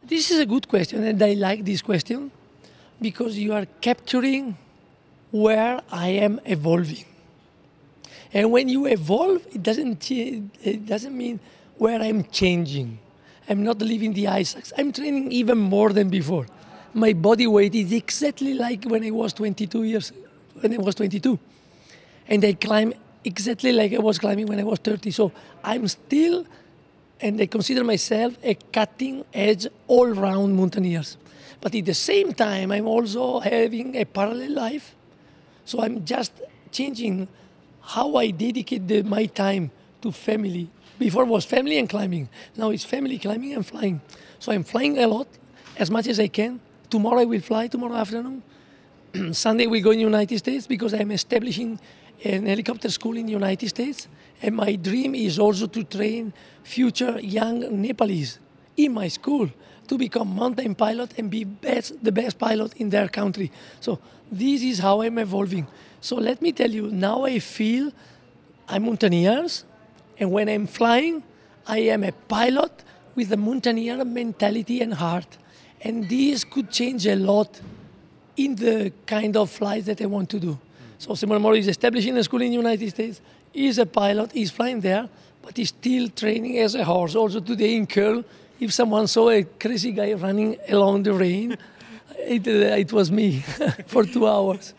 This is a good question, and I like this question because you are capturing where I am evolving. And when you evolve, it doesn't mean where I'm changing. I'm not leaving the ice axe. I'm training even more than before. My body weight is exactly like when I was 22, and I climb exactly like I was climbing when I was 30. So I'm still, and I consider myself a cutting edge all-round mountaineer. But at the same time, I'm also having a parallel life. So I'm just changing how I dedicate my time to family. Before was family and climbing. Now it's family, climbing, and flying. So I'm flying a lot, as much as I can. Tomorrow I will fly, tomorrow afternoon. Sunday we go in the United States because I'm establishing an helicopter school in the United States. And my dream is also to train future young Nepalese in my school to become mountain pilot and be the best pilot in their country. So this is how I'm evolving. So let me tell you, now I feel I'm mountaineers, and when I'm flying, I am a pilot with a mountaineer mentality and heart. And this could change a lot in the kind of flights that I want to do. So Simon Moro is establishing a school in the United States. He's a pilot, he's flying there, but he's still training as a horse. Also today in Curl, if someone saw a crazy guy running along the rain, it was me for 2 hours.